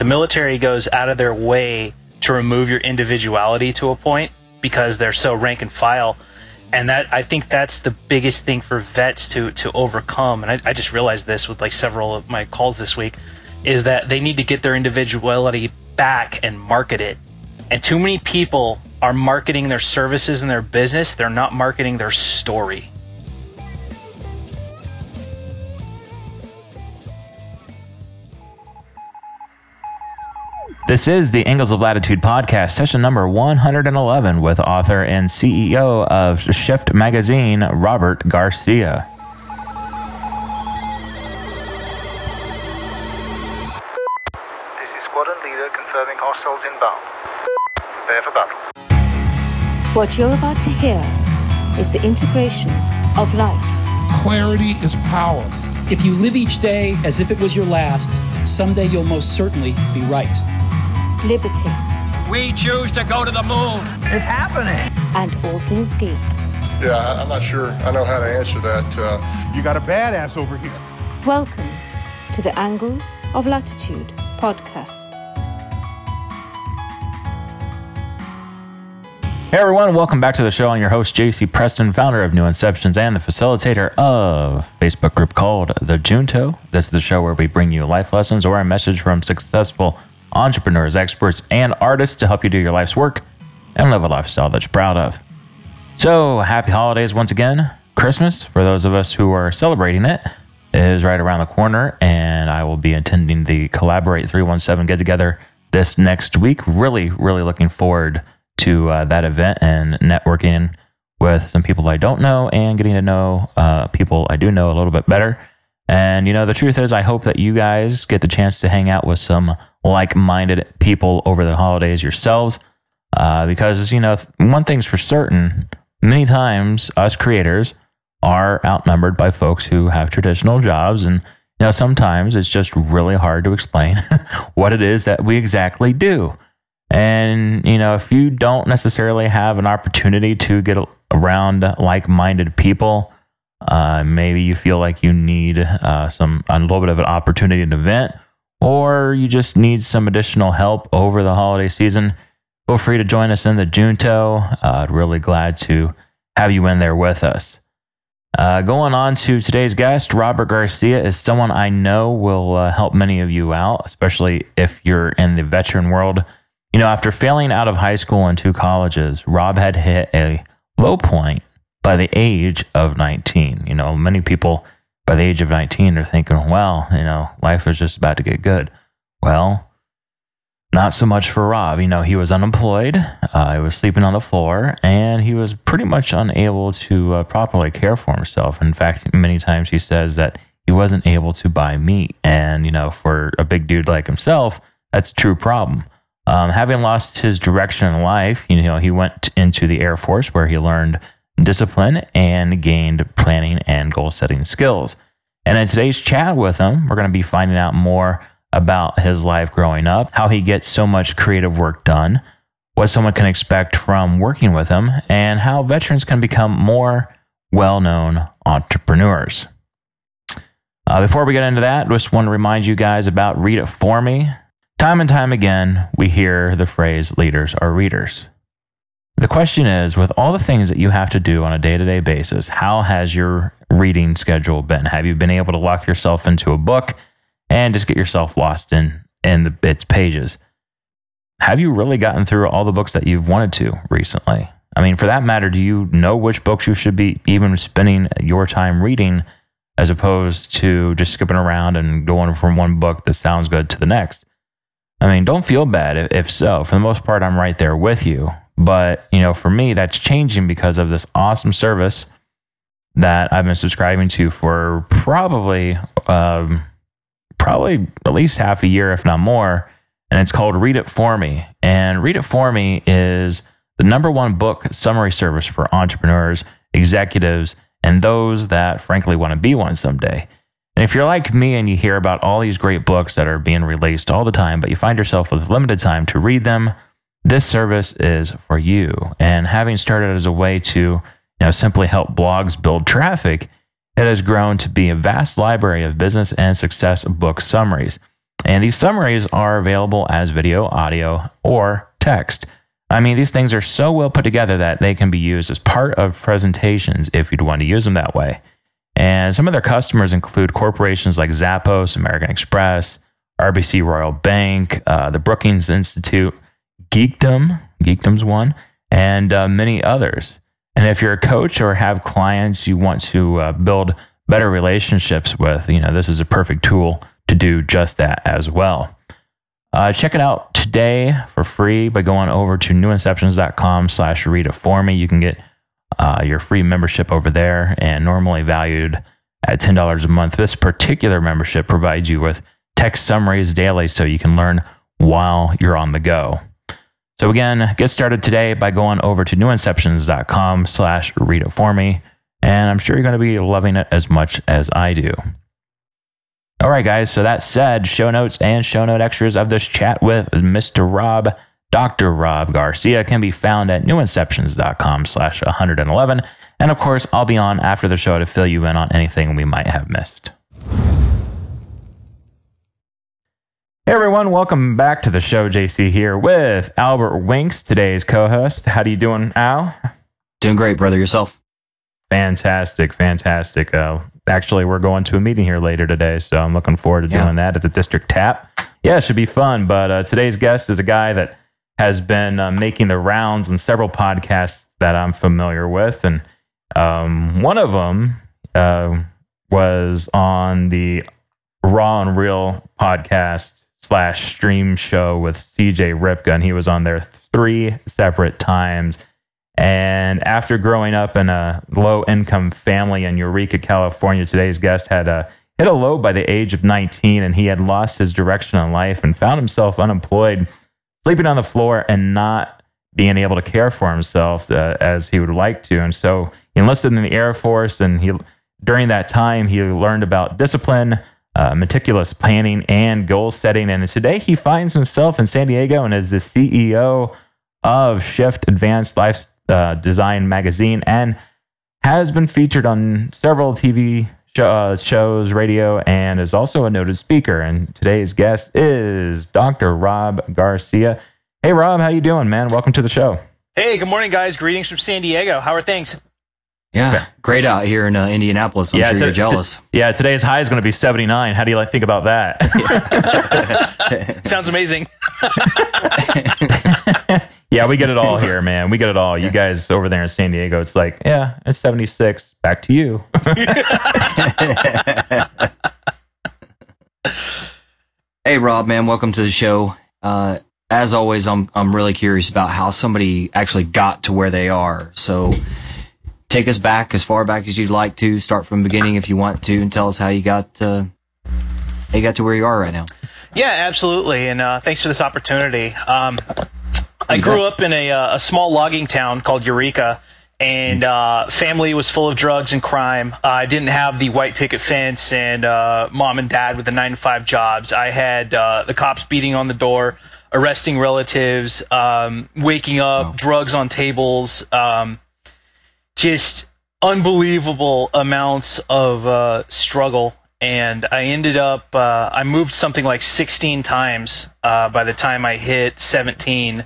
The military goes out of their way to remove your individuality to a point because they're so rank and file. And that, I think that's the biggest thing for vets to overcome. And I just realized this with like several of my calls this week, is that they need to get their individuality back and market it. And too many people are marketing their services and their business. They're not marketing their story. This is the Angles of Latitude podcast, session number 111, with author and CEO of Shift Magazine, Robert Garcia. This is squadron leader confirming hostiles inbound. Prepare for battle. What you're about to hear is the integration of life. Clarity is power. If you live each day as if it was your last, someday you'll most certainly be right. Liberty. We choose to go to the moon. It's happening. And all things geek. Yeah, I'm not sure I know how to answer that. You got a badass over here. Welcome to the Angles of Latitude podcast. Hey everyone, welcome back to the show. I'm your host, JC Preston, founder of New Inceptions and the facilitator of a Facebook group called The Junto. This is the show where we bring you life lessons or a message from successful entrepreneurs, experts, and artists to help you do your life's work and live a lifestyle that you're proud of. So, happy holidays once again. Christmas, for those of us who are celebrating it, is right around the corner, and I will be attending the Collaborate 317 get-together this next week. Really looking forward to that event and networking with some people I don't know and getting to know people I do know a little bit better. And, you know, the truth is, I hope that you guys get the chance to hang out with some like-minded people over the holidays yourselves. Because, you know, one thing's for certain, many times us creators are outnumbered by folks who have traditional jobs. And, you know, sometimes it's just really hard to explain what it is that we exactly do. And, you know, if you don't necessarily have an opportunity to get around like-minded people, maybe you feel like you need a little bit of an opportunity at an event, or you just need some additional help over the holiday season, feel free to join us in the Junto. Really glad to have you in there with us. Going on to today's guest, Robert Garcia is someone I know will help many of you out, especially if you're in the veteran world. You know, after failing out of high school and 2 colleges, Rob had hit a low point by the age of 19. You know, many people by the age of 19 are thinking, well, you know, life is just about to get good. Well, not so much for Rob. You know, he was unemployed, he was sleeping on the floor, and he was pretty much unable to properly care for himself. In fact, many times he says that he wasn't able to buy meat. And, you know, for a big dude like himself, that's a true problem. Having lost his direction in life, you know, he went into the Air Force where he learned discipline and gained planning and goal-setting skills. And in today's chat with him, we're going to be finding out more about his life growing up, how he gets so much creative work done, what someone can expect from working with him, and how veterans can become more well-known entrepreneurs. Before we get into that, I just want to remind you guys about Read It For Me. Time and time again, we hear the phrase, leaders are readers. The question is, with all the things that you have to do on a day-to-day basis, how has your reading schedule been? Have you been able to lock yourself into a book and just get yourself lost in its pages? Have you really gotten through all the books that you've wanted to recently? I mean, for that matter, do you know which books you should be even spending your time reading as opposed to just skipping around and going from one book that sounds good to the next? I mean, don't feel bad if so. For the most part, I'm right there with you. But, you know, for me, that's changing because of this awesome service that I've been subscribing to for probably at least half a year, if not more. And it's called Read It For Me. And Read It For Me is the #1 book summary service for entrepreneurs, executives, and those that frankly want to be one someday. And if you're like me and you hear about all these great books that are being released all the time, but you find yourself with limited time to read them, this service is for you. And having started as a way to, simply help blogs build traffic, it has grown to be a vast library of business and success book summaries. And these summaries are available as video, audio, or text. I mean, these things are so well put together that they can be used as part of presentations if you'd want to use them that way. And some of their customers include corporations like Zappos, American Express, RBC Royal Bank, the Brookings Institute, Geekdom's one, and many others. And if you're a coach or have clients you want to build better relationships with, this is a perfect tool to do just that as well. Check it out today for free by going over to newinceptions.com/read it for me. You can get your free membership over there, and normally valued at $10 a month. This particular membership provides you with text summaries daily so you can learn while you're on the go. So again, get started today by going over to newinceptions.com/read it for me. And I'm sure you're going to be loving it as much as I do. All right, guys. So that said, show notes and show note extras of this chat with Mr. Rob, Dr. Rob Garcia, can be found at newinceptions.com/111. And of course, I'll be on after the show to fill you in on anything we might have missed. Hey everyone, welcome back to the show. JC here with Albert Winks, today's co-host. How you doing, Al? Doing great, brother. Yourself? Fantastic. Actually, we're going to a meeting here later today, so I'm looking forward to doing that at the District Tap. Yeah, it should be fun, but today's guest is a guy that has been making the rounds in several podcasts that I'm familiar with, and one of them was on the Raw and Real podcast / stream show with CJ Ripka, and he was on there 3 separate times. And after growing up in a low-income family in Eureka, California, today's guest had hit a low by the age of 19, and he had lost his direction in life and found himself unemployed, sleeping on the floor and not being able to care for himself as he would like to. And so he enlisted in the Air Force, and during that time, he learned about discipline, meticulous planning, and goal setting. And today he finds himself in San Diego and is the CEO of Shift Advanced Life Design magazine, and has been featured on several TV shows, radio, and is also a noted speaker. And today's guest is Dr. Rob Garcia. Hey, Rob, how you doing, man? Welcome to the show. Hey, good morning, guys. Greetings from San Diego. How are things? Yeah, great out here in Indianapolis. I'm sure you're jealous. Today's high is going to be 79. How do you think about that? Sounds amazing. Yeah, we get it all here, man. We get it all. You guys over there in San Diego, it's like, yeah, it's 76. Back to you. Hey, Rob, man, welcome to the show. As always, I'm really curious about how somebody actually got to where they are. So take us back as far back as you'd like to. Start from the beginning if you want to, and tell us how you got to where you are right now. Yeah, absolutely. And thanks for this opportunity. I grew up in a small logging town called Eureka, and family was full of drugs and crime. I didn't have the white picket fence and mom and dad with the 9-to-5 jobs. I had the cops beating on the door, arresting relatives, waking up, drugs on tables, just unbelievable amounts of struggle. And I ended up, I moved something like 16 times by the time I hit 17.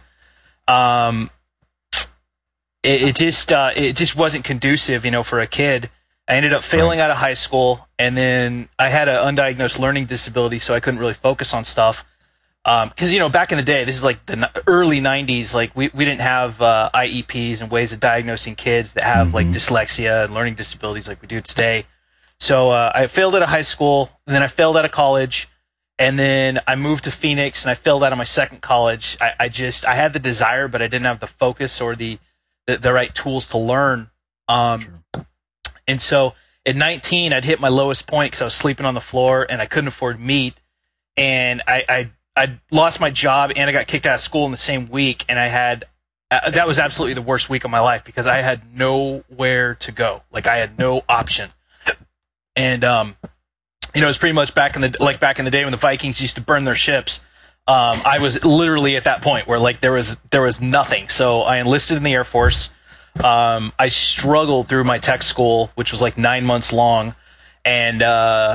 It just wasn't conducive, for a kid. I ended up failing out of high school, and then I had an undiagnosed learning disability, so I couldn't really focus on stuff. Because, back in the day, this is like the early 90s, like we didn't have IEPs and ways of diagnosing kids that have like dyslexia and learning disabilities like we do today. So I failed out of high school, and then I failed out of college. And then I moved to Phoenix, and I failed out of my second college. I had the desire, but I didn't have the focus or the right tools to learn. And so at 19, I'd hit my lowest point because I was sleeping on the floor and I couldn't afford meat. And I lost my job, and I got kicked out of school in the same week. And I had that was absolutely the worst week of my life because I had nowhere to go. Like I had no option. And it was pretty much back in the day when the Vikings used to burn their ships. I was literally at that point where like there was nothing. So I enlisted in the Air Force. I struggled through my tech school, which was like 9 months long, and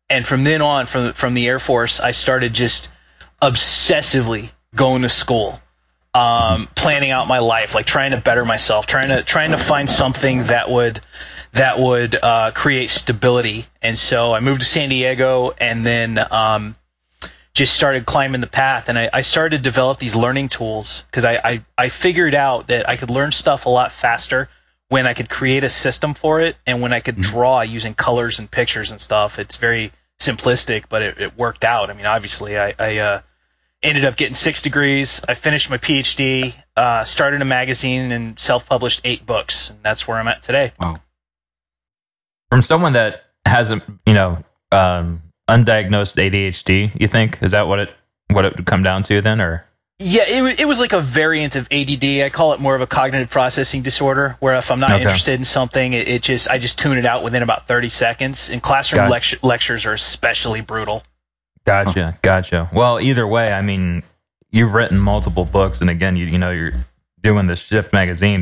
And from then on, from the Air Force, I started just obsessively going to school, planning out my life, like trying to better myself, trying to find something that would create stability. And so I moved to San Diego, and then just started climbing the path. And I started to develop these learning tools because I figured out that I could learn stuff a lot faster when I could create a system for it, and when I could draw using colors and pictures and stuff. It's very simplistic, but it worked out. I mean, obviously, I ended up getting 6 degrees. I finished my PhD, started a magazine, and self-published 8 books, and that's where I'm at today. Wow. From someone that hasn't, undiagnosed ADHD, you think? Is that what it would come down to then, or? Yeah, it was like a variant of ADD. I call it more of a cognitive processing disorder, where if I'm not interested in something, I just tune it out within about 30 seconds. And classroom lectures are especially brutal. Gotcha. Well, either way, I mean, you've written multiple books, and again, you're doing this Shift magazine.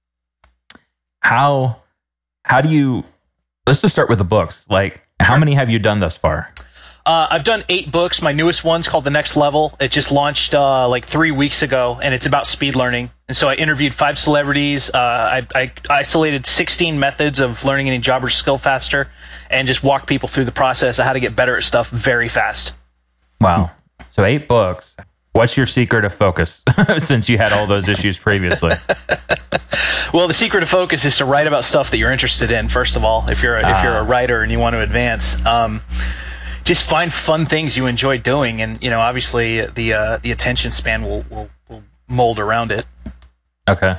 How do you? Let's just start with the books. Like, how many have you done thus far? I've done 8 books. My newest one's called The Next Level. It just launched like 3 weeks ago, and it's about speed learning. And so I interviewed 5 celebrities. I isolated 16 methods of learning any job or skill faster, and just walked people through the process of how to get better at stuff very fast. Wow. So 8 books. What's your secret of focus, since you had all those issues previously? Well, the secret of focus is to write about stuff that you're interested in, first of all, if you're a writer and you want to advance. Just find fun things you enjoy doing, and obviously the attention span will mold around it. Okay.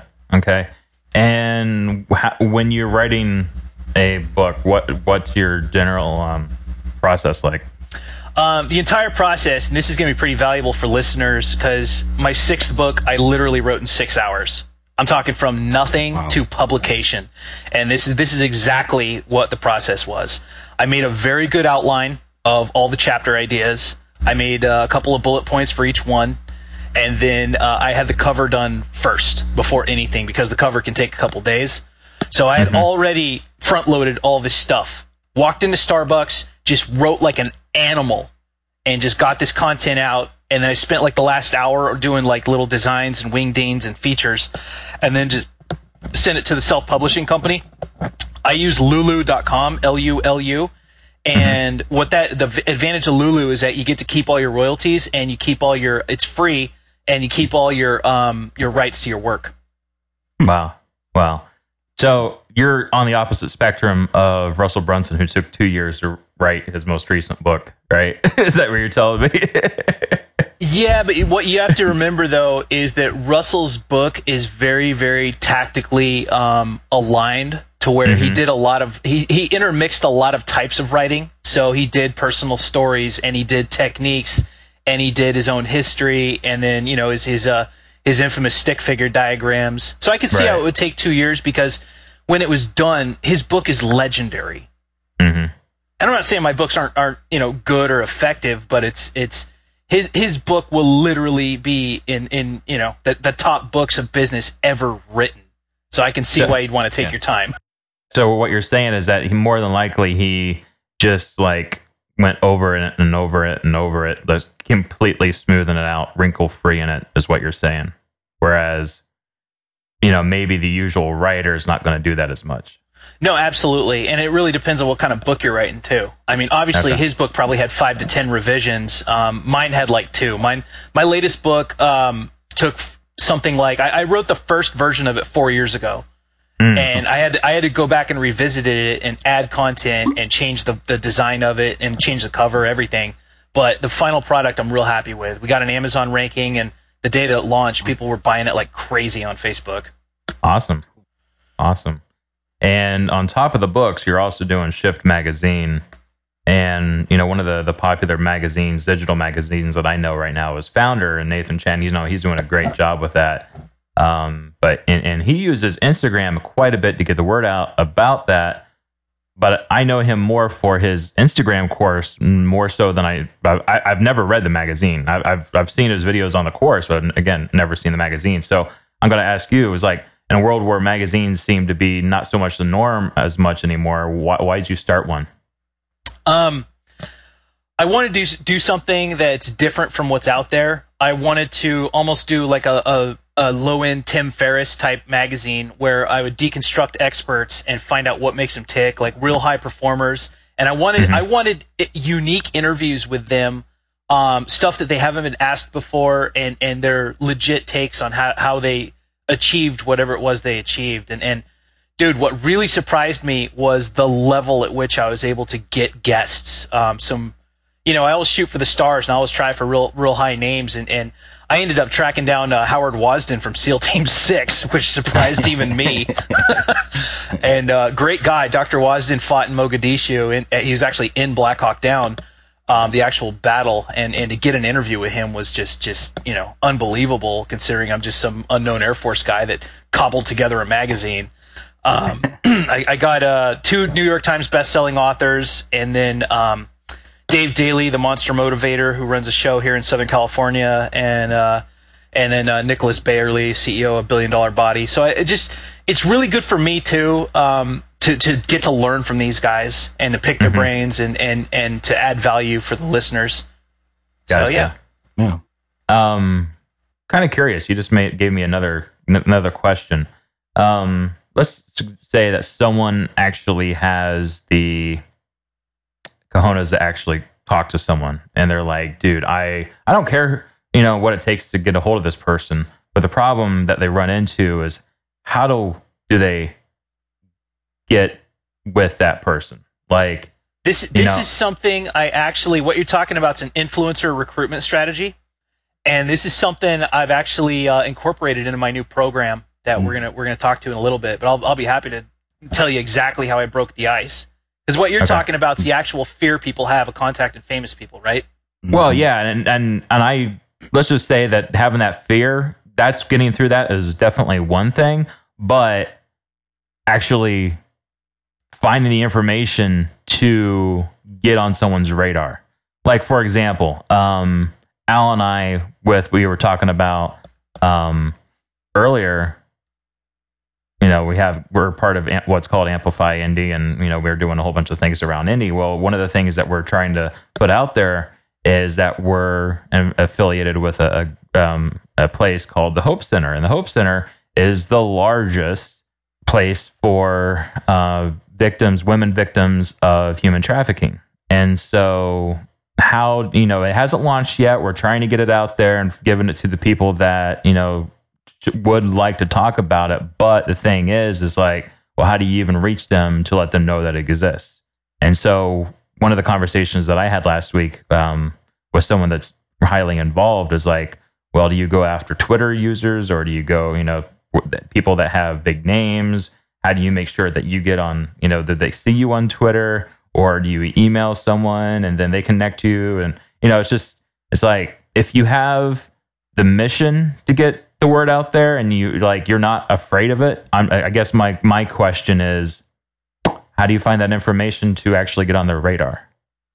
And when you're writing a book, what's your general process like? The entire process, and this is going to be pretty valuable for listeners, because my 6th book I literally wrote in 6 hours. I'm talking from nothing to publication, and this is exactly what the process was. I made a very good outline of all the chapter ideas. I made a couple of bullet points for each one, and then I had the cover done first before anything, because the cover can take a couple days. So I had already front-loaded all this stuff. Walked into Starbucks, just wrote like an animal, and just got this content out. And then I spent like the last hour doing like little designs and wingdings and features, and then just sent it to the self-publishing company. I use Lulu.com, Lulu. And the advantage of Lulu is that you get to keep all your royalties, and you keep all it's free, and you keep all your rights to your work. Wow. So you're on the opposite spectrum of Russell Brunson, who took 2 years to write his most recent book, right? Is that what you're telling me? Yeah, but what you have to remember, though, is that Russell's book is very, very tactically aligned to where he did he intermixed a lot of types of writing. So he did personal stories, and he did techniques, and he did his own history, and then his infamous stick figure diagrams. So I could see how it would take 2 years, because when it was done, his book is legendary. And I'm not saying my books aren't good or effective, but it's his book will literally be in the top books of business ever written. So I can see why you'd want to take your time. So what you're saying is that more than likely he just like went over it and over it and over it, just completely smoothing it out, wrinkle free in it, is what you're saying. Whereas, maybe the usual writer is not going to do that as much. No, absolutely. And it really depends on what kind of book you're writing, too. I mean, obviously, his book probably had 5 to 10 revisions. Mine had like 2. My latest book took something like, I wrote the first version of it 4 years ago. And I had to go back and revisit it and add content and change the design of it and change the cover, everything. But the final product I'm real happy with. We got an Amazon ranking, and the day that it launched, people were buying it like crazy on Facebook. Awesome. And on top of the books, you're also doing Shift magazine. And, one of the popular magazines, digital magazines that I know right now is Founder, and Nathan Chan, he's doing a great job with that. But he uses Instagram quite a bit to get the word out about that. But I know him more for his Instagram course, more so than I've never read the magazine. I've seen his videos on the course, but again, never seen the magazine. So I'm going to ask you, it was like, in a world where magazines seem to be not so much the norm as much anymore, why did you start one? I wanted to do something that's different from what's out there. I wanted to almost do like a low-end Tim Ferriss type magazine where I would deconstruct experts and find out what makes them tick, like real high performers. And I wanted unique interviews with them, stuff that they haven't been asked before, and their legit takes on how they achieved whatever it was they achieved. And dude, what really surprised me was the level at which I was able to get guests. I always shoot for the stars and I always try for real high names, and I ended up tracking down Howard Wasden from SEAL Team 6, which surprised even me. And great guy. Dr. Wasden fought in Mogadishu, and he was actually in Black Hawk Down, the actual battle, and to get an interview with him was just unbelievable, considering I'm just some unknown Air Force guy that cobbled together a magazine. I got 2 New York Times best-selling authors, and then Dave Daly, the Monster Motivator, who runs a show here in Southern California, and then Nicholas Bayerly, CEO of Billion Dollar Body. So it's really good for me too, to get to learn from these guys and to pick their brains and to add value for the listeners. Gotcha. So yeah. Kind of curious. You just gave me another question. Let's say that someone actually has the cojones to actually talk to someone, and they're like, dude, I don't care, what it takes to get a hold of this person, but the problem that they run into is how do they get with that person? Like, this is something what you're talking about is an influencer recruitment strategy, and this is something I've actually incorporated into my new program that we're gonna talk to in a little bit, but I'll be happy to tell you exactly how I broke the ice. Because what you're talking about is the actual fear people have of contacting famous people, right? Well, yeah, and I let's just say that having that fear, that's getting through that is definitely one thing, but actually finding the information to get on someone's radar. Like, for example, Al and I, we were talking about earlier. We're part of what's called Amplify Indy, and we're doing a whole bunch of things around Indy. Well, one of the things that we're trying to put out there is that we're affiliated with a place called the Hope Center, and the Hope Center is the largest place for women victims of human trafficking. And so, it hasn't launched yet. We're trying to get it out there and giving it to the people that would like to talk about it, but the thing is like, well, how do you even reach them to let them know that it exists? And so one of the conversations that I had last week with someone that's highly involved is like, well, do you go after Twitter users, or do you go, people that have big names? How do you make sure that you get on, that they see you on Twitter, or do you email someone and then they connect you? And, it's like, if you have the mission to get the word out there and you're not afraid of it, I guess my question is, how do you find that information to actually get on their radar?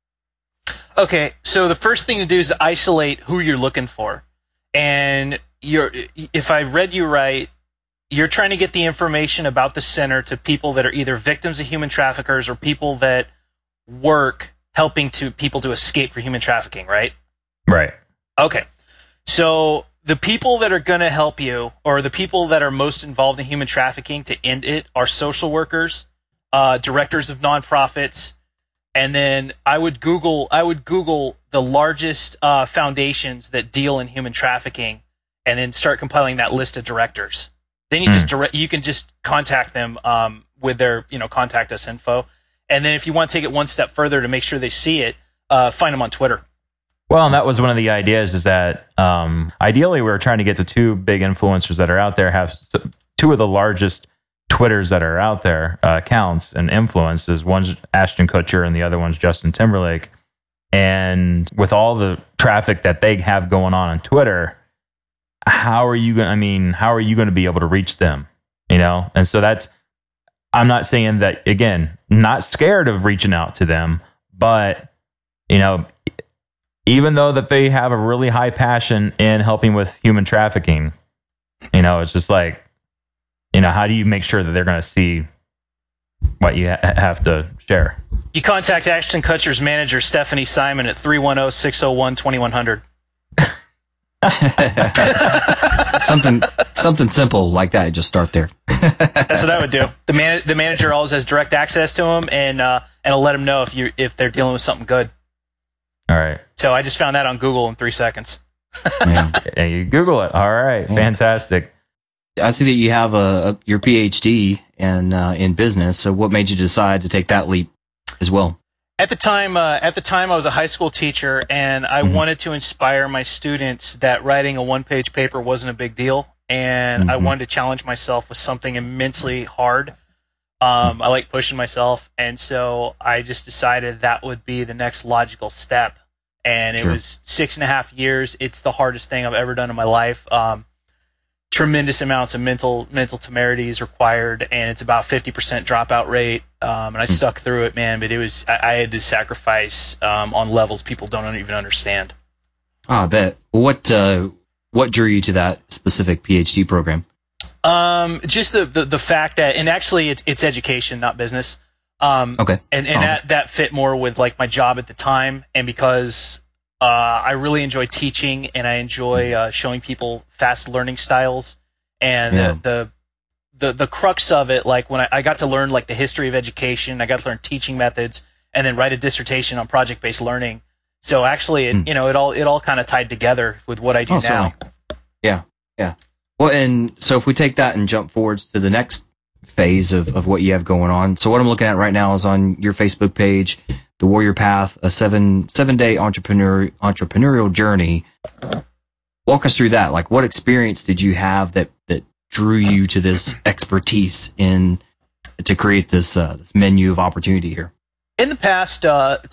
Okay, so the first thing to do is isolate who you're looking for. And if I read you right, you're trying to get the information about the center to people that are either victims of human traffickers or people that work helping people to escape from human trafficking, right? Right. Okay. So the people that are going to help you, or the people that are most involved in human trafficking to end it, are social workers, directors of nonprofits, and then I would Google the largest foundations that deal in human trafficking, and then start compiling that list of directors. Then you can just contact them with their contact us info, and then if you want to take it one step further to make sure they see it, find them on Twitter. Well, and that was one of the ideas, is that ideally we were trying to get to 2 big influencers that are out there, have 2 of the largest Twitters that are out there, accounts and influences. One's Ashton Kutcher and the other one's Justin Timberlake. And with all the traffic that they have going on Twitter, how are you going to be able to reach them? And so I'm not saying that, again, not scared of reaching out to them, but, even though that they have a really high passion in helping with human trafficking, it's just like, how do you make sure that they're going to see what you have to share. You contact Ashton Kutcher's manager, Stephanie Simon, at 310-601-2100. something simple like that. Just start there. That's what I would do. The manager always has direct access to him, and I'll let him know if they're dealing with something good. All right. So I just found that on Google in 3 seconds. Yeah, you Google it. All right, fantastic. I see that you have your PhD in business. So what made you decide to take that leap as well? At the time, I was a high school teacher, and I wanted to inspire my students that writing a one-page paper wasn't a big deal, and I wanted to challenge myself with something immensely hard. I like pushing myself, and so I just decided that would be the next logical step. And it was 6.5 years. It's the hardest thing I've ever done in my life. Tremendous amounts of mental temerity is required, and it's about 50% dropout rate. And I stuck through it, man. But I had to sacrifice on levels people don't even understand. I bet. What drew you to that specific PhD program? Just the fact that, and actually it's education, not business. Okay. And that fit more with like my job at the time, and because I really enjoy teaching, and I enjoy showing people fast learning styles, and the crux of it, like when I got to learn like the history of education, I got to learn teaching methods, and then write a dissertation on project-based learning. So actually, it all kind of tied together with what I do now. Certainly. Yeah. Well, and so if we take that and jump forwards to the next phase of what you have going on. So what I'm looking at right now is on your Facebook page, The Warrior Path, a seven-day entrepreneurial journey. Walk us through that. Like, what experience did you have that drew you to this expertise to create this menu of opportunity here? In the past,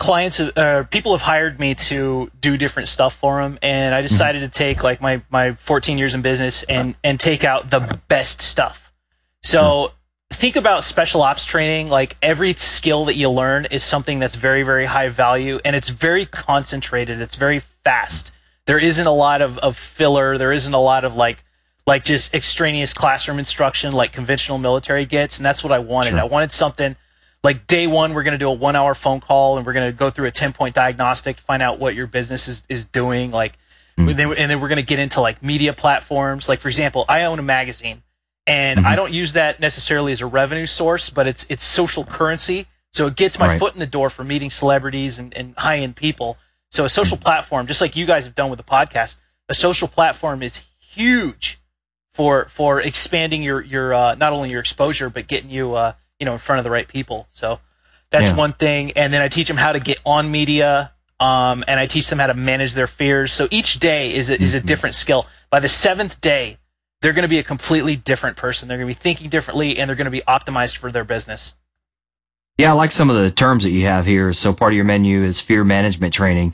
people have hired me to do different stuff for them, and I decided to take like my 14 years in business and take out the best stuff. So think about special ops training. Like every skill that you learn is something that's very, very high value, and it's very concentrated. It's very fast. There isn't a lot of filler. There isn't a lot of like just extraneous classroom instruction like conventional military gets, and that's what I wanted. Sure. I wanted something like day one, we're going to do a 1-hour phone call, and we're going to go through a 10-point diagnostic to find out what your business is doing. And then we're going to get into like media platforms. Like for example, I own a magazine. And I don't use that necessarily as a revenue source, but it's social currency. So it gets my foot in the door for meeting celebrities and high-end people. So a social platform, just like you guys have done with the podcast, a social platform is huge for expanding your not only your exposure, but getting you in front of the right people. So that's one thing. And then I teach them how to get on media, and I teach them how to manage their fears. So each day is a different skill. By the 7th day, they're going to be a completely different person. They're going to be thinking differently, and they're going to be optimized for their business. Yeah, I like some of the terms that you have here. So part of your menu is fear management training.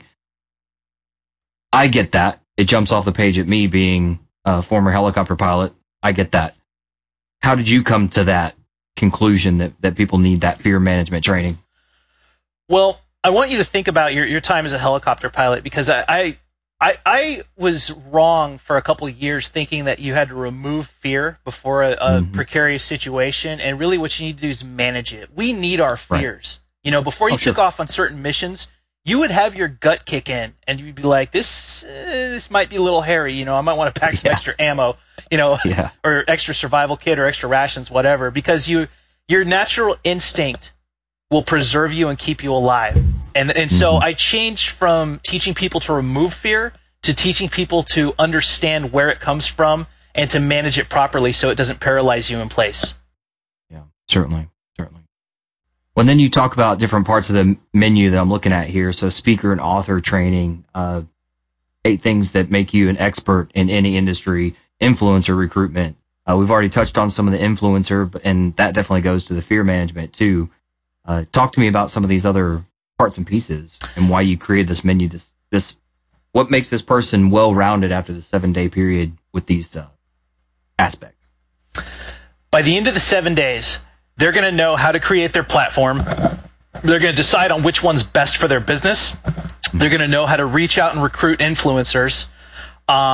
I get that. It jumps off the page at me being a former helicopter pilot. I get that. How did you come to that conclusion that people need that fear management training? Well, I want you to think about your time as a helicopter pilot, because I was wrong for a couple of years thinking that you had to remove fear before a precarious situation, and really what you need to do is manage it. We need our fears. Right. Before you took off on certain missions, you would have your gut kick in, and you'd be like, this might be a little hairy. I might want to pack some extra ammo, or extra survival kit or extra rations, whatever, because your natural instinct will preserve you and keep you alive. And so I changed from teaching people to remove fear to teaching people to understand where it comes from and to manage it properly so it doesn't paralyze you in place. Yeah, certainly. Well, then you talk about different parts of the menu that I'm looking at here. So speaker and author training, 8 things that make you an expert in any industry, influencer recruitment. We've already touched on some of the influencer, and that definitely goes to the fear management too. Talk to me about some of these other parts and pieces and why you created this menu. This what makes this person well-rounded after the 7-day period with these aspects? By the end of the 7 days, they're going to know how to create their platform. They're going to decide on which one's best for their business. They're going to know how to reach out and recruit influencers.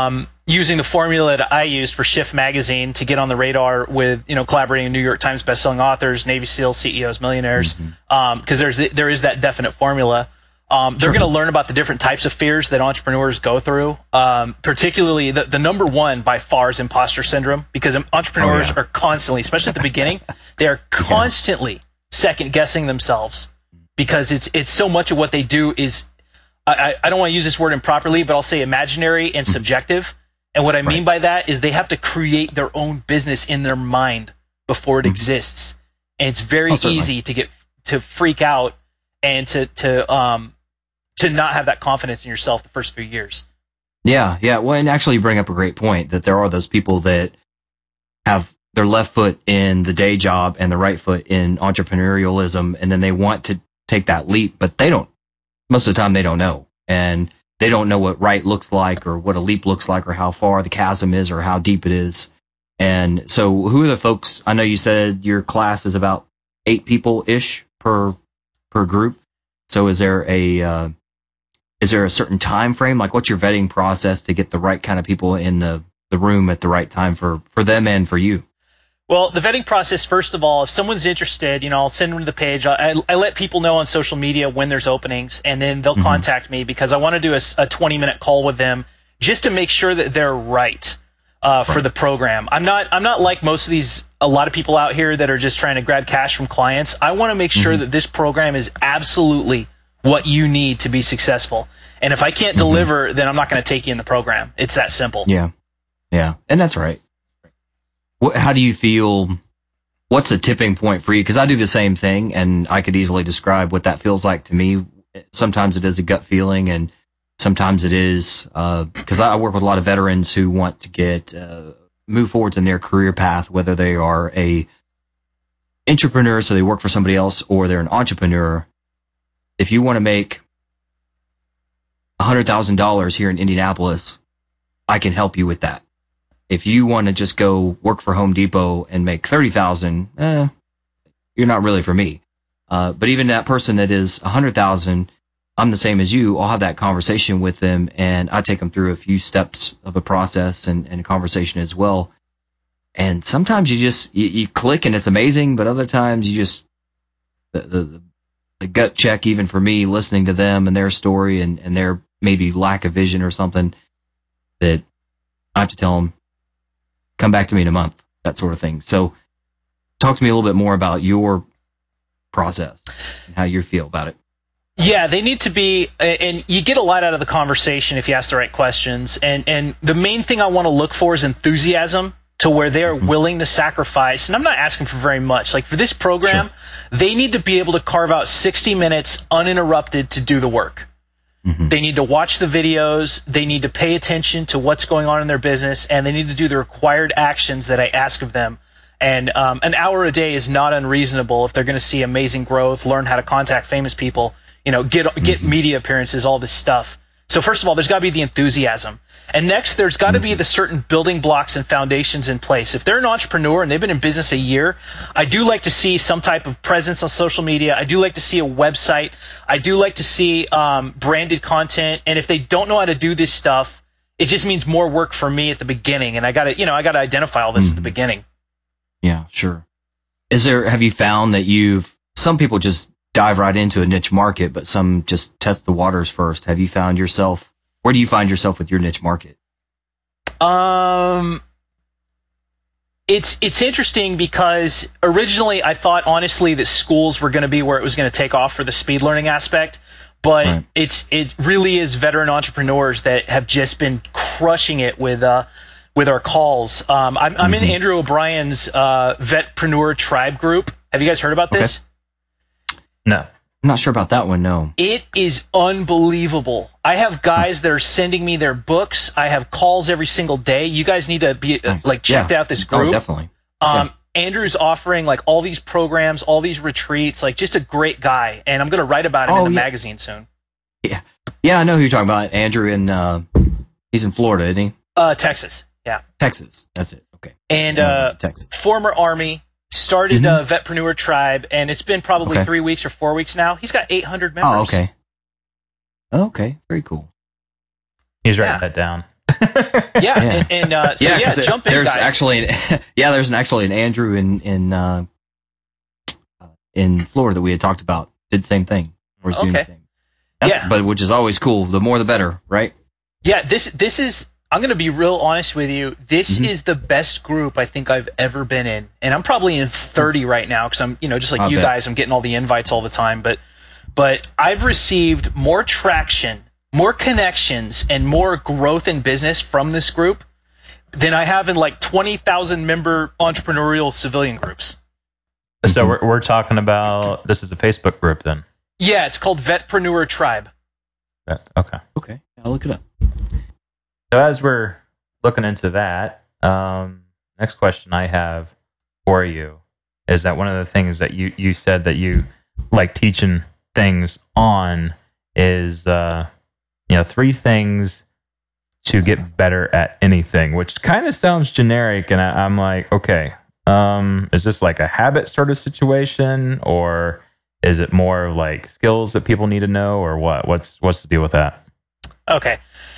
using the formula that I used for Shift Magazine to get on the radar with, collaborating with New York Times bestselling authors, Navy SEALs, CEOs, millionaires, because there is that definite formula. They're going to learn about the different types of fears that entrepreneurs go through. Particularly, the number one by far is imposter syndrome, because entrepreneurs are constantly, especially at the beginning, they are constantly second guessing themselves, because it's so much of what they do is, I don't want to use this word improperly, but I'll say imaginary and subjective. And what I mean by that is they have to create their own business in their mind before it exists. And it's very easy to freak out and to not have that confidence in yourself the first few years. Yeah. Well, and actually you bring up a great point, that there are those people that have their left foot in the day job and the right foot in entrepreneurialism, and then they want to take that leap, but most of the time they don't know. And they don't know what right looks like, or what a leap looks like, or how far the chasm is, or how deep it is. And so who are the folks? I know you said your class is about 8 people-ish per group. So is there a certain time frame? Like, what's your vetting process to get the right kind of people in the room at the right time for them and for you? Well, the vetting process, first of all, if someone's interested, I'll send them to the page. I let people know on social media when there's openings, and then they'll contact me, because I want to do a 20-minute call with them just to make sure that they're right for the program. I'm not like a lot of people out here that are just trying to grab cash from clients. I want to make sure that this program is absolutely what you need to be successful. And if I can't deliver, then I'm not going to take you in the program. It's that simple. Yeah. And that's right. How do you feel? What's the tipping point for you? Because I do the same thing, and I could easily describe what that feels like to me. Sometimes it is a gut feeling, and sometimes it is because I work with a lot of veterans who want to get move forwards in their career path, whether they are a entrepreneur, so they work for somebody else, or they're an entrepreneur. If you want to make $100,000 here in Indianapolis, I can help you with that. If you want to just go work for Home Depot and make $30,000, you're not really for me. But even that person that is $100,000, I'm the same as you. I'll have that conversation with them, and I take them through a few steps of a process and a conversation as well. And sometimes you click and it's amazing, but other times you just the gut check, even for me, listening to them and their story and their maybe lack of vision or something, that I have to tell them, come back to me in a month, that sort of thing. So talk to me a little bit more about your process and how you feel about it. Yeah, they need to be, and you get a lot out of the conversation if you ask the right questions. And the main thing I want to look for is enthusiasm, to where they are willing to sacrifice. And I'm not asking for very much. Like, for this program, they need to be able to carve out 60 minutes uninterrupted to do the work. They need to watch the videos, they need to pay attention to what's going on in their business, and they need to do the required actions that I ask of them. And an hour a day is not unreasonable if they're going to see amazing growth, learn how to contact famous people, get media appearances, all this stuff. So first of all, there's got to be the enthusiasm. And next, there's got to be the certain building blocks and foundations in place. If they're an entrepreneur and they've been in business a year, I do like to see some type of presence on social media. I do like to see a website. I do like to see branded content. And if they don't know how to do this stuff, it just means more work for me at the beginning. And I got to identify all this at the beginning. Yeah, sure. Have you found that some people just dive right into a niche market, but some just test the waters first? Have you found yourself, where do you find yourself with your niche market? It's interesting, because originally I thought, honestly, that schools were going to be where it was going to take off for the speed learning aspect, but it really is veteran entrepreneurs that have just been crushing it with our calls. I'm in Andrew O'Brien's Vetpreneur Tribe group. Have you guys heard about this? No. I'm not sure about that one, no. It is unbelievable. I have guys that are sending me their books. I have calls every single day. You guys need to be checked out this group. Oh, definitely. Andrew's offering all these programs, all these retreats, just a great guy. And I'm going to write about him in the magazine soon. Yeah. Yeah, I know who you're talking about. Andrew, and he's in Florida, isn't he? Texas. Yeah. Texas. That's it. Okay. And Texas. Former Army. Started Vetpreneur Tribe, and it's been probably 3 weeks or 4 weeks now. He's got 800 members. Oh, okay. Okay, very cool. He's writing that down. Yeah. Jump in, there's guys. Actually, there's actually an Andrew in Florida that we had talked about. Did the same thing. Or is doing the same. But which is always cool. The more the better, right? Yeah, this is, I'm going to be real honest with you. This is the best group I think I've ever been in. And I'm probably in 30 right now because I'm, just like guys, I'm getting all the invites all the time. But I've received more traction, more connections, and more growth in business from this group than I have in like 20,000 member entrepreneurial civilian groups. So we're talking about, this is a Facebook group then? Yeah, it's called Vetpreneur Tribe. Okay. Okay, I'll look it up. So as we're looking into that, next question I have for you is that one of the things that you said that you like teaching things on is, 3 things to get better at anything, which kind of sounds generic. And I'm like, okay, is this like a habit sort of situation, or is it more like skills that people need to know, or what? What's the deal with that? Okay.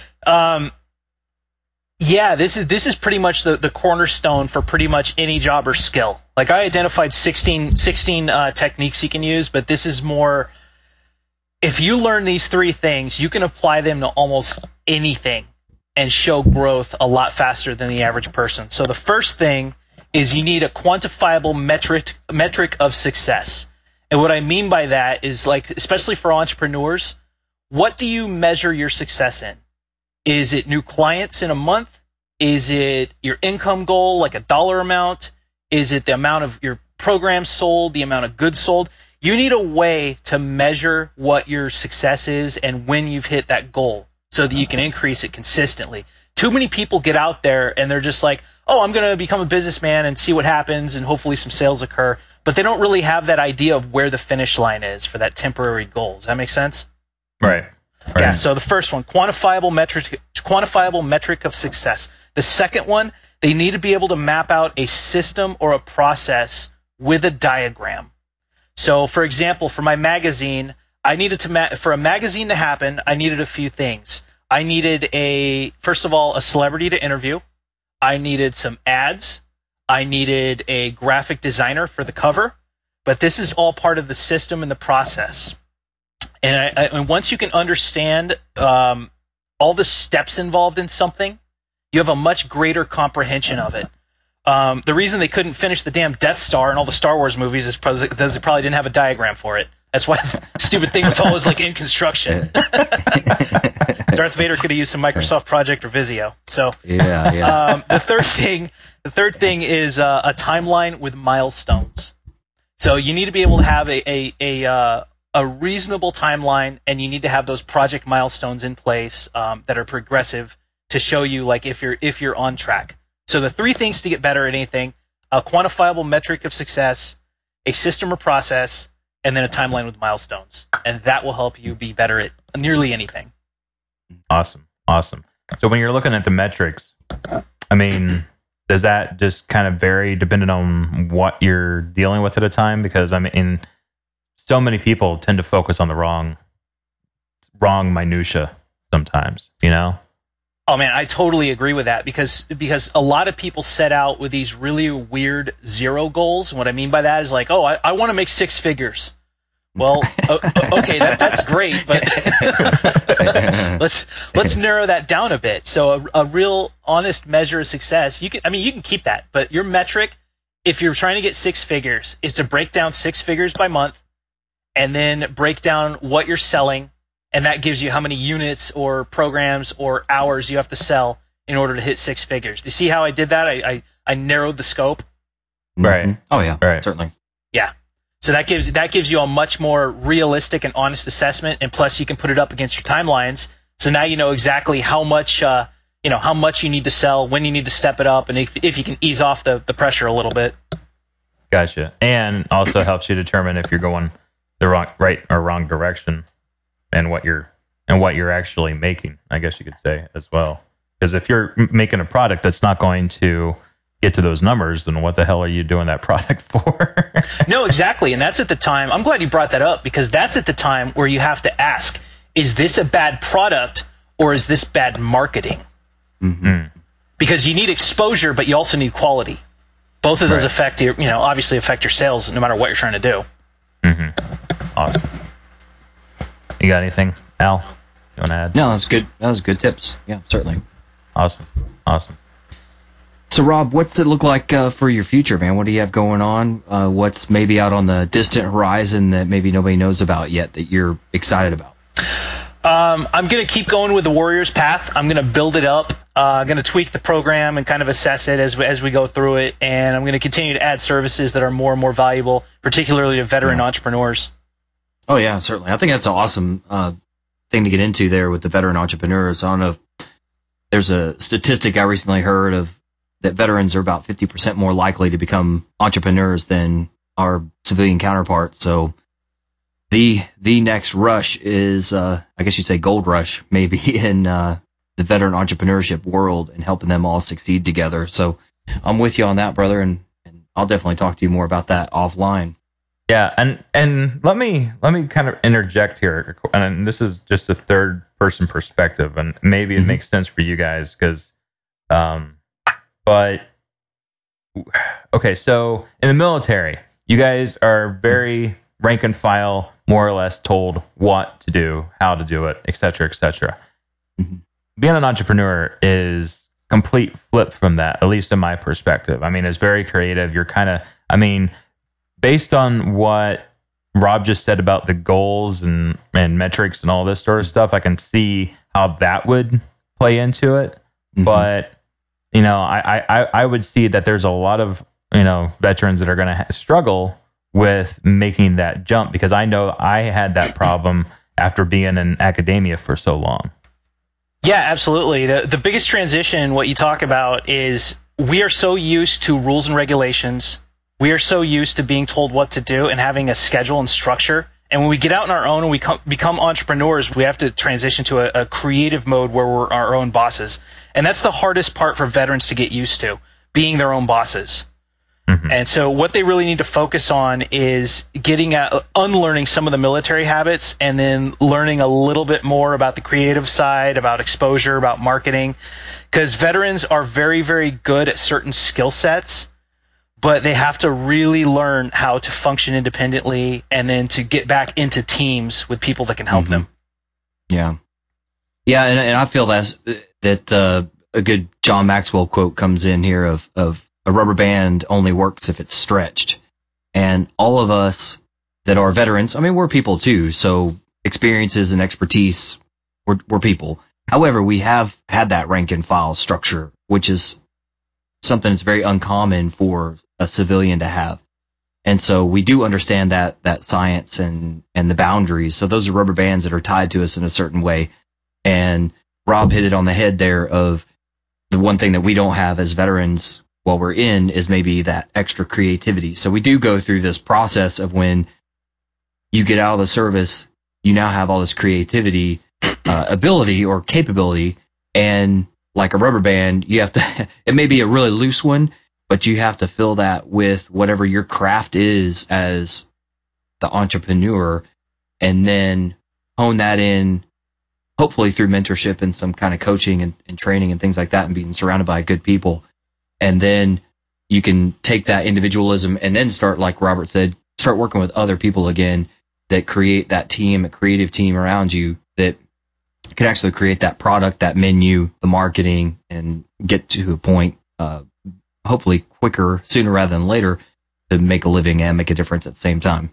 This is pretty much the cornerstone for pretty much any job or skill. Like I identified 16 techniques you can use, but this is more, if you learn these 3 things, you can apply them to almost anything and show growth a lot faster than the average person. So the first thing is you need a quantifiable metric of success. And what I mean by that is, like, especially for entrepreneurs, what do you measure your success in? Is it new clients in a month? Is it your income goal, like a dollar amount? Is it the amount of your programs sold, the amount of goods sold? You need a way to measure what your success is and when you've hit that goal so that you can increase it consistently. Too many people get out there and they're just like, oh, I'm going to become a businessman and see what happens and hopefully some sales occur. But they don't really have that idea of where the finish line is for that temporary goal. Does that make sense? Right. Yeah, so the first one, quantifiable metric of success. The second one, they need to be able to map out a system or a process with a diagram. So, for example, for my magazine, I needed for a magazine to happen, I needed a few things. I needed first of all, a celebrity to interview. I needed some ads. I needed a graphic designer for the cover. But this is all part of the system and the process. And once you can understand all the steps involved in something, you have a much greater comprehension of it. The reason they couldn't finish the damn Death Star in all the Star Wars movies is because they probably didn't have a diagram for it. That's why the stupid thing was always like in construction. Darth Vader could have used some Microsoft Project or Visio. So the third thing is a timeline with milestones. So you need to be able to have a reasonable timeline, and you need to have those project milestones in place that are progressive to show you like if you're on track. So the 3 things to get better at anything: a quantifiable metric of success, a system or process, and then a timeline with milestones. And that will help you be better at nearly anything. Awesome. So when you're looking at the metrics, I mean, does that just kind of vary depending on what you're dealing with at a time? Because I mean, so many people tend to focus on the wrong minutia sometimes, Oh man, I totally agree with that because a lot of people set out with these really weird zero goals. And what I mean by that is like, oh, I want to make 6 figures. Well, okay, that's great, but let's narrow that down a bit. So a real honest measure of success, you can keep that, but your metric, if you're trying to get 6 figures, is to break down 6 figures by month, and then break down what you're selling. And that gives you how many units or programs or hours you have to sell in order to hit 6 figures. Do you see how I did that? I narrowed the scope. Right. Mm-hmm. Oh yeah. Right. Certainly. Yeah. So that gives you a much more realistic and honest assessment, and plus you can put it up against your timelines. So now you know exactly how much you need to sell, when you need to step it up, and if you can ease off the pressure a little bit. Gotcha. And also helps you determine if you're going the wrong direction. And what you're actually making, I guess you could say as well. Because if you're making a product that's not going to get to those numbers, then what the hell are you doing that product for? No, exactly. And that's at the time. I'm glad you brought that up because that's at the time where you have to ask, is this a bad product or is this bad marketing? Because you need exposure, but you also need quality. Both of those affect your, obviously affect your sales no matter what you're trying to do. Awesome. You got anything, Al? You want to add? No, that's good. That was good tips. Yeah, certainly. Awesome. So, Rob, what's it look like for your future, man? What do you have going on? What's maybe out on the distant horizon that maybe nobody knows about yet that you're excited about? I'm going to keep going with the Warriors path. I'm going to build it up. I'm going to tweak the program and kind of assess it as we go through it. And I'm going to continue to add services that are more and more valuable, particularly to veteran entrepreneurs. Oh, yeah, certainly. I think that's an awesome thing to get into there with the veteran entrepreneurs. I don't know if there's a statistic I recently heard of that veterans are about 50% more likely to become entrepreneurs than our civilian counterparts. So the next rush is, I guess you'd say gold rush, maybe, in the veteran entrepreneurship world and helping them all succeed together. So I'm with you on that, brother, and I'll definitely talk to you more about that offline. Yeah, and let me kind of interject here, and this is just a third person perspective, and maybe it makes sense for you guys because, but okay, so in the military, you guys are very rank and file, more or less told what to do, how to do it, etc., etc. Being an entrepreneur is complete flip from that, at least in my perspective. I mean, it's very creative. You're kind of, based on what Rob just said about the goals and metrics and all this sort of stuff, I can see how that would play into it. But, I would see that there's a lot of, veterans that are going to struggle with making that jump because I know I had that problem after being in academia for so long. Yeah, absolutely. The biggest transition, what you talk about, is we are so used to rules and regulations. We are so used to being told what to do and having a schedule and structure. And when we get out on our own and we become entrepreneurs, we have to transition to a creative mode where we're our own bosses. And that's the hardest part for veterans to get used to, being their own bosses. And so what they really need to focus on is unlearning some of the military habits and then learning a little bit more about the creative side, about exposure, about marketing. Because veterans are very, very good at certain skill sets, but they have to really learn how to function independently and then to get back into teams with people that can help them. Yeah. Yeah, and I feel that a good John Maxwell quote comes in here of a rubber band only works if it's stretched. And all of us that are veterans, we're people too, so experiences and expertise, we're people. However, we have had that rank and file structure, which is something that's very uncommon for a civilian to have. And so we do understand that science and the boundaries. So those are rubber bands that are tied to us in a certain way. And Rob hit it on the head there of the one thing that we don't have as veterans while we're in is maybe that extra creativity. So we do go through this process of when you get out of the service, you now have all this creativity, ability or capability, and like a rubber band, you have to, it may be a really loose one, but you have to fill that with whatever your craft is as the entrepreneur, and then hone that in, hopefully through mentorship and some kind of coaching and training and things like that, and being surrounded by good people. And then you can take that individualism and then start, like Robert said, start working with other people again that create that team, a creative team around you that can actually create that product, that menu, the marketing, and get to a point, hopefully quicker, sooner rather than later, to make a living and make a difference at the same time.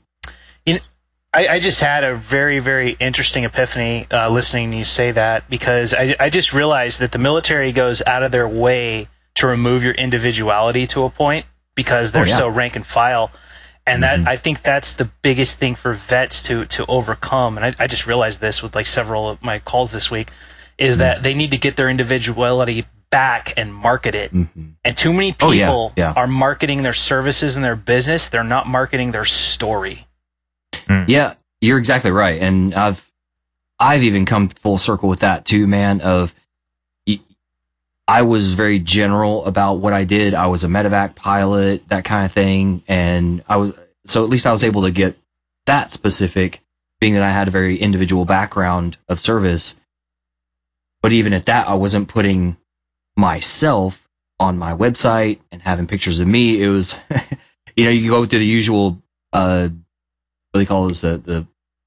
I just had a very, very interesting epiphany listening to you say that, because I just realized that the military goes out of their way to remove your individuality to a point because they're so rank and file. And that I think that's the biggest thing for vets to overcome. And I just realized this with like several of my calls this week, is that they need to get their individuality back and market it. And too many people are marketing their services and their business. They're not marketing their story. Yeah, you're exactly right. And I've even come full circle with that too, man, of I was very general about what I did. I was a medevac pilot, that kind of thing. And so at least I was able to get that specific, being that I had a very individual background of service. But even at that, I wasn't putting myself on my website and having pictures of me, it was, you go through the usual, what do they call those, the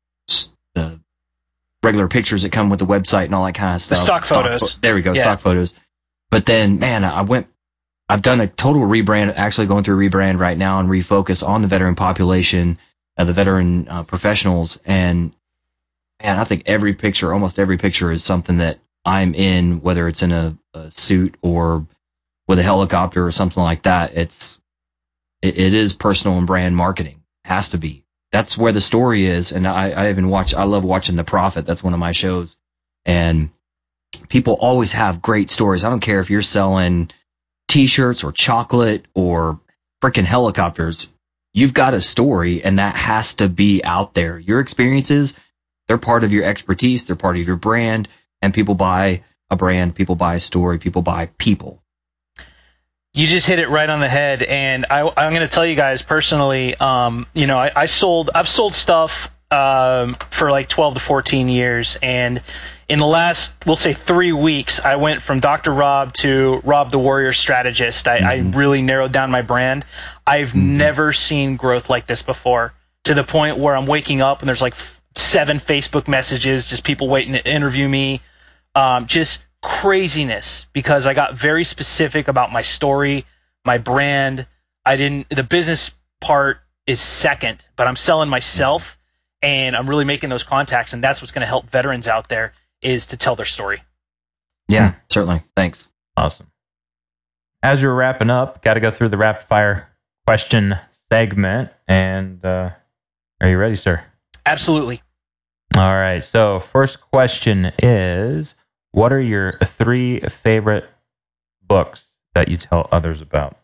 regular pictures that come with the website and all that kind of stuff. The stock photos. There we go, stock photos. But then, man, I've done a total rebrand, actually going through a rebrand right now and refocus on the veteran population, the veteran professionals. And, man, I think almost every picture is something that I'm in, whether it's in a suit or with a helicopter or something like that. It is personal and brand marketing. It has to be. That's where the story is. And I love watching The Prophet. That's one of my shows. And people always have great stories. I don't care if you're selling t-shirts or chocolate or freaking helicopters. You've got a story, and that has to be out there. Your experiences, they're part of your expertise. They're part of your brand. And people buy a brand. People buy a story. People buy people. You just hit it right on the head, and I'm going to tell you guys personally. I've sold stuff for like 12 to 14 years, and in the last, we'll say 3 weeks, I went from Dr. Rob to Rob the Warrior Strategist. I really narrowed down my brand. I've never seen growth like this before, to the point where I'm waking up and there's like 7 Facebook messages, just people waiting to interview me, just craziness, because I got very specific about my story, my brand. The business part is second, but I'm selling myself, and I'm really making those contacts, and that's what's going to help veterans out there, is to tell their story. Yeah, certainly. Thanks. Awesome. As you're wrapping up, got to go through the rapid fire question segment, and are you ready, sir? Absolutely. All right. So first question is, what are your 3 favorite books that you tell others about?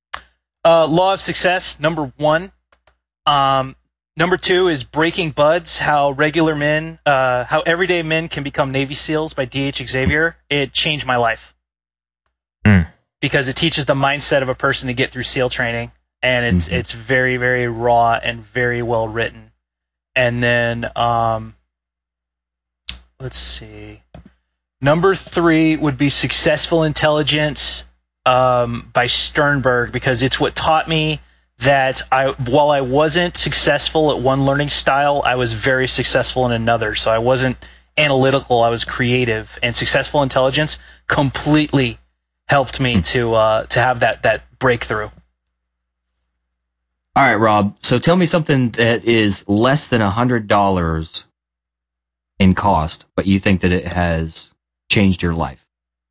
Law of Success, number 1. Number 2 is Breaking Buds, how everyday men can become Navy SEALs by D.H. Xavier. It changed my life. Because it teaches the mindset of a person to get through SEAL training, and it's very, very raw and very well written. And then, let's see. Number 3 would be Successful Intelligence by Sternberg, because it's what taught me that while I wasn't successful at one learning style, I was very successful in another. So I wasn't analytical, I was creative. And Successful Intelligence completely helped me to have that breakthrough. All right, Rob. So tell me something that is less than $100 in cost, but you think that it has changed your life.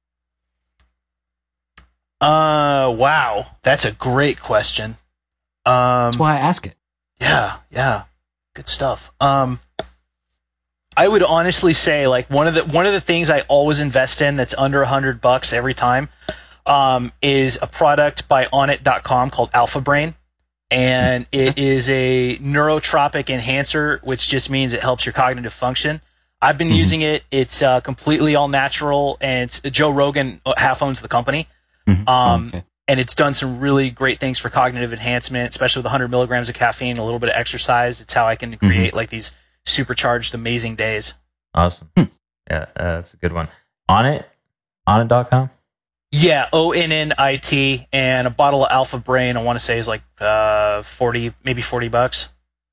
Wow. That's a great question. That's why I ask it. Yeah. Good stuff. I would honestly say, like, one of the things I always invest in that's under $100 every time is a product by Onnit.com called Alpha Brain. And it is a neurotropic enhancer, which just means it helps your cognitive function. I've been using it. It's completely all natural, and Joe Rogan half owns the company. And it's done some really great things for cognitive enhancement, especially with 100 milligrams of caffeine, a little bit of exercise. It's how I can create like these supercharged, amazing days. Awesome. Yeah, that's a good one. Onnit.com? Yeah, ONNIT, and a bottle of Alpha Brain, I want to say, is like $40.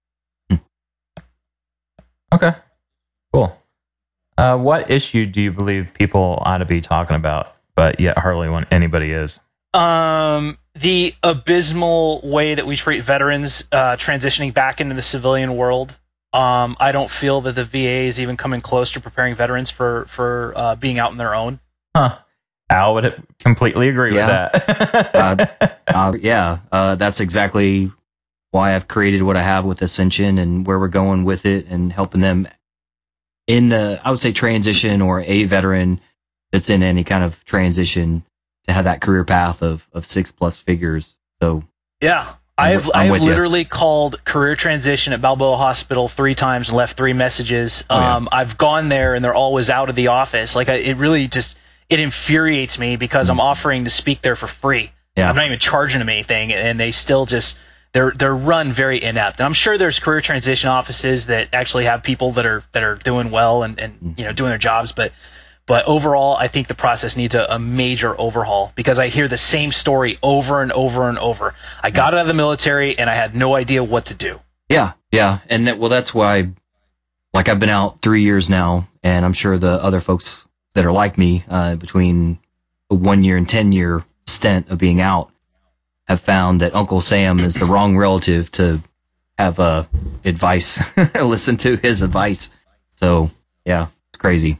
Okay, cool. What issue do you believe people ought to be talking about, but yet hardly anybody is? The abysmal way that we treat veterans transitioning back into the civilian world. I don't feel that the VA is even coming close to preparing veterans for being out on their own. Huh. Al would completely agree with that. That's exactly why I've created what I have with Ascension and where we're going with it, and helping them in the, I would say, transition, or a veteran that's in any kind of transition, to have that career path of 6+ figures. So yeah, I've literally called career transition at Balboa Hospital 3 times and left 3 messages. I've gone there and they're always out of the office. Like, it really just, it infuriates me, because I'm offering to speak there for free. Yeah. I'm not even charging them anything, and they still just, they're run very inept. And I'm sure there's career transition offices that actually have people that are doing well and doing their jobs, but But overall, I think the process needs a major overhaul because I hear the same story over and over and over. I got out of the military and I had no idea what to do. Yeah. And that's why, like, I've been out 3 years now, and I'm sure the other folks that are like me, between a 1 year and 10-year stint of being out, have found that Uncle Sam is the wrong relative to have advice, listen to his advice. So, yeah, it's crazy.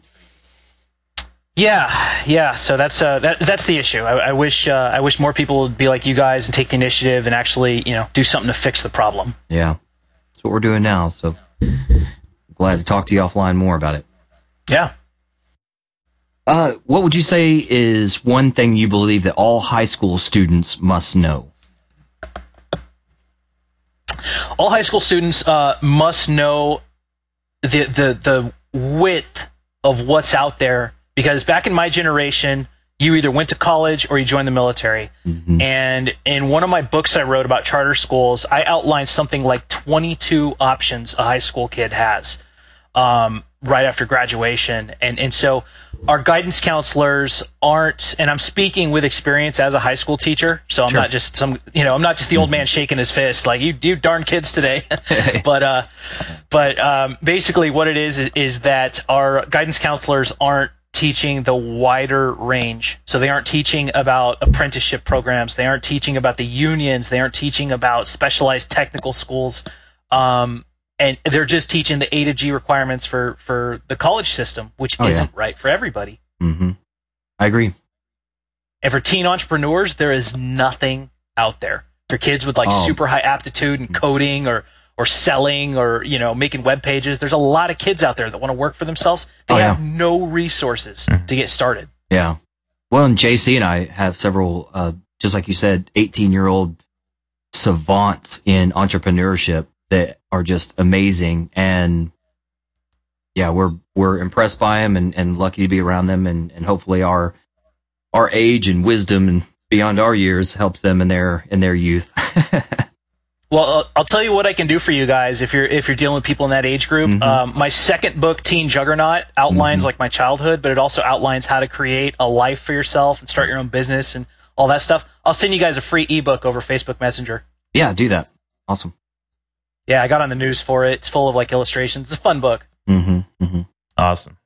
Yeah. So that's the issue. I wish more people would be like you guys and take the initiative and actually, do something to fix the problem. Yeah, that's what we're doing now. So glad to talk to you offline more about it. Yeah. What would you say is one thing you believe that all high school students must know? All high school students must know the width of what's out there, because back in my generation, you either went to college or you joined the military. Mm-hmm. And in one of my books I wrote about charter schools, I outlined something like 22 options a high school kid has right after graduation. And so our guidance counselors aren't, and I'm speaking with experience as a high school teacher, so I'm not just I'm not just the old man shaking his fist like, you darn kids today. But basically what it is that our guidance counselors aren't teaching the wider range. So they aren't teaching about apprenticeship programs. They aren't teaching about the unions. They aren't teaching about specialized technical schools. And they're just teaching the A to G requirements for the college system, which isn't right for everybody. Mm-hmm. I agree. And for teen entrepreneurs, there is nothing out there. For kids with super high aptitude in coding or selling or, making web pages, there's a lot of kids out there that want to work for themselves. They have no resources to get started. Yeah. Well, and JC and I have several, just like you said, 18-year-old savants in entrepreneurship that are just amazing. And yeah, we're impressed by them and lucky to be around them. And hopefully our age and wisdom and beyond our years helps them in their youth. Well, I'll tell you what I can do for you guys if you're dealing with people in that age group. Mm-hmm. My second book, Teen Juggernaut, outlines like my childhood, but it also outlines how to create a life for yourself and start your own business and all that stuff. I'll send you guys a free ebook over Facebook Messenger. Yeah, do that. Awesome. Yeah, I got on the news for it. It's full of illustrations. It's a fun book. Mm-hmm. Mm-hmm. Awesome.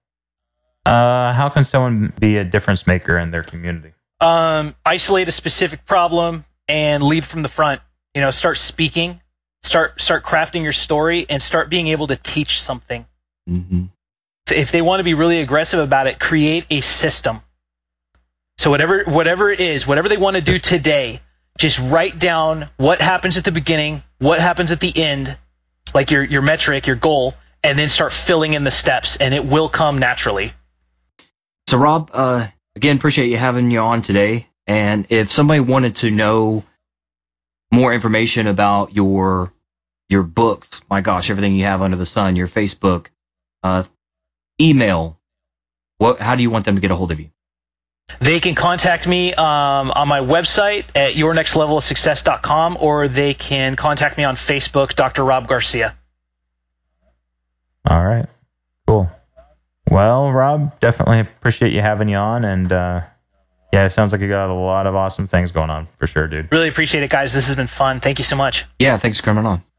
How can someone be a difference maker in their community? Isolate a specific problem and lead from the front. Start speaking, start crafting your story, and start being able to teach something. Mm-hmm. If they want to be really aggressive about it, create a system. So whatever it is, whatever they want to do today, just write down what happens at the beginning, what happens at the end, like your metric, your goal, and then start filling in the steps, and it will come naturally. So Rob, again, appreciate you having you on today. And if somebody wanted to know more information about your books, my gosh, everything you have under the sun, your Facebook, email, how do you want them to get a hold of you? They can contact me on my website at yournextlevelofsuccess.com, or they can contact me on Facebook, Dr. Rob Garcia. All right. Cool. Well, Rob, definitely appreciate you having you on, and yeah, it sounds like you got a lot of awesome things going on for sure, dude. Really appreciate it, guys. This has been fun. Thank you so much. Yeah, thanks for coming on.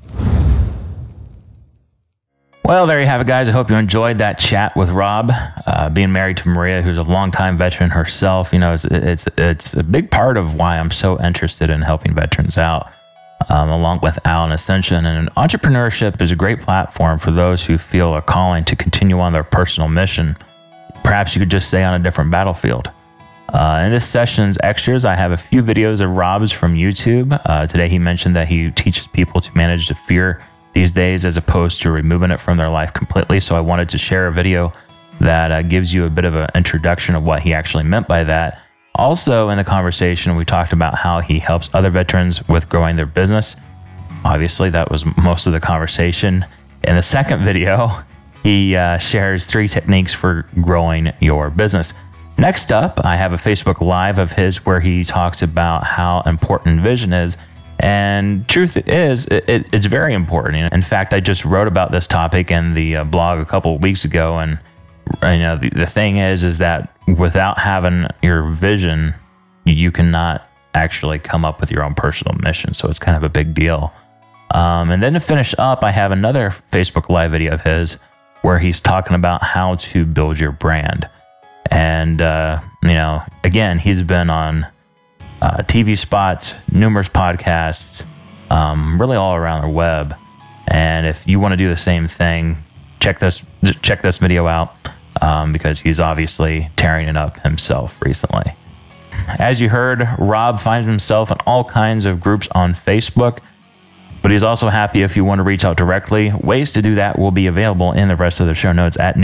Well, there you have it, guys. I hope you enjoyed that chat with Rob. Being married to Maria, who's a longtime veteran herself, it's a big part of why I'm so interested in helping veterans out, along with Al and Ascension. And entrepreneurship is a great platform for those who feel a calling to continue on their personal mission. Perhaps you could just stay on a different battlefield. In this session's extras, I have a few videos of Rob's from YouTube. Today he mentioned that he teaches people to manage the fear these days as opposed to removing it from their life completely. So I wanted to share a video that gives you a bit of an introduction of what he actually meant by that. Also in the conversation, we talked about how he helps other veterans with growing their business. Obviously, that was most of the conversation. In the second video, he shares 3 techniques for growing your business. Next up, I have a Facebook Live of his where he talks about how important vision is. And truth is, it's very important. In fact, I just wrote about this topic in the blog a couple of weeks ago and the thing is that without having your vision, you cannot actually come up with your own personal mission. So it's kind of a big deal. And then to finish up, I have another Facebook Live video of his where he's talking about how to build your brand. And, again, he's been on TV spots, numerous podcasts, really all around the web. And if you want to do the same thing, check this video out because he's obviously tearing it up himself recently. As you heard, Rob finds himself in all kinds of groups on Facebook, but he's also happy if you want to reach out directly. Ways to do that will be available in the rest of the show notes at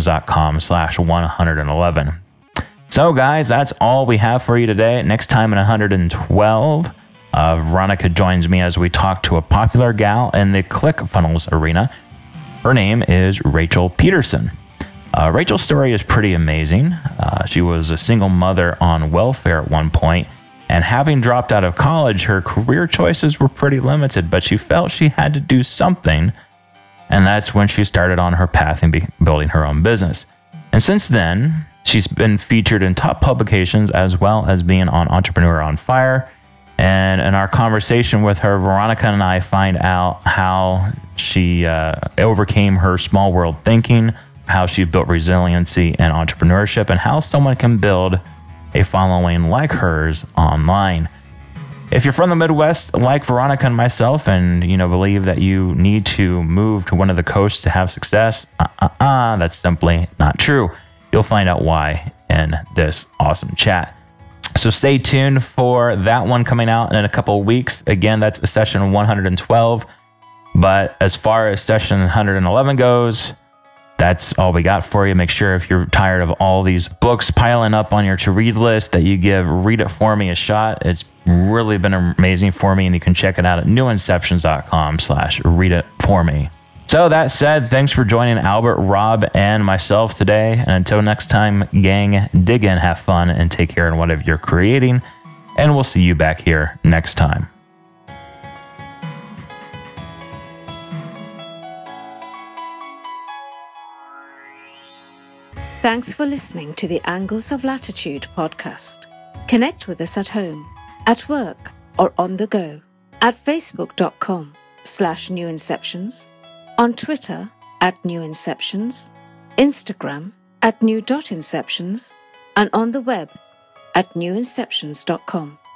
newinceptions.com/111. So, guys, that's all we have for you today. Next time in 112, Veronica joins me as we talk to a popular gal in the ClickFunnels arena. Her name is Rachel Peterson. Rachel's story is pretty amazing. She was a single mother on welfare at one point, and having dropped out of college, her career choices were pretty limited, but she felt she had to do something, and that's when she started on her path in building her own business. And since then, she's been featured in top publications as well as being on Entrepreneur on Fire. And in our conversation with her, Veronica and I find out how she overcame her small world thinking, how she built resiliency and entrepreneurship, and how someone can build a following like hers online. If you're from the Midwest, like Veronica and myself, and believe that you need to move to one of the coasts to have success, that's simply not true. You'll find out why in this awesome chat. So stay tuned for that one coming out in a couple of weeks. Again, that's session 112. But as far as session 111 goes, that's all we got for you. Make sure if you're tired of all these books piling up on your to-read list that you give Read It For Me a shot. It's really been amazing for me, and you can check it out at newinceptions.com/readitforme. So that said, thanks for joining Albert, Rob, and myself today. And until next time, gang, dig in, have fun, and take care in whatever you're creating. And we'll see you back here next time. Thanks for listening to the Angles of Latitude podcast. Connect with us at home, at work, or on the go at facebook.com/newinceptions, on Twitter @newinceptions, Instagram @new.inceptions, and on the web at newinceptions.com.